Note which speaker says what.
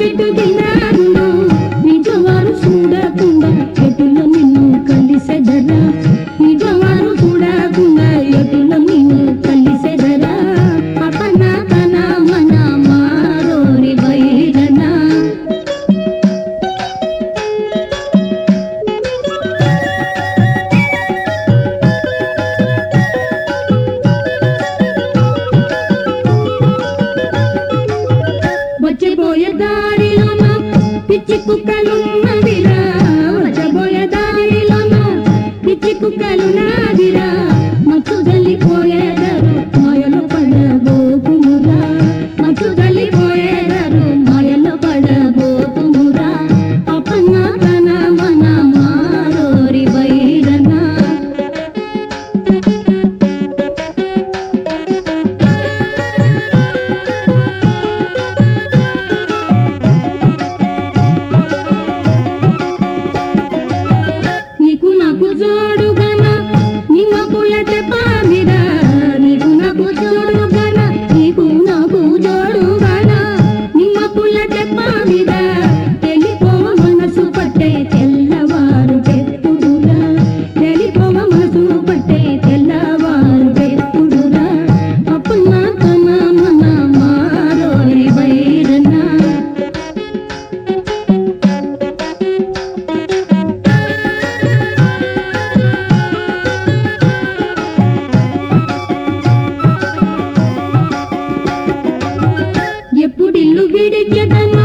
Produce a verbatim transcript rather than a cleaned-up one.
Speaker 1: ఎటు తిన్నారులో నిజవారు చూడకుండా ఎటులో నిన్ను కలిసెదరా నిజవారు చూడకుండా ఎటులో నిన్ను కలిసెదరా అపన తన మన మారోరి వైరనా వచ్చబోయే దారిలోన పిచ్చి కుక్కలున్నవిరా వచ్చబోయే దారిలోన పిచ్చి కుక్కలున్నదిరా మత్తు జల్లిపోయేదారు మాయలో పడబోకుమురా మత్తు జల్లిపోయేదారు మాయలో పడబోకుమురా అపన్న తన మన మారోరి వైరనా నీకు నాకు జోడుగన నిమ్మ పుల్లటె పామిరా నీకు నాకు జోడుగన నీకు నాకు జోడుగన నిమ్మ పుల్లటె పామిరా తెలిపోవ మనసు పట్టే తెల్లవారు పెట్టుడురా తెలిపోవ మనసు పట్టే తెల్లవారు పెట్టుడురా అప్పన్న తన మన మారోరి వైరనా ఎప్పుడిల్లు విడిచెదను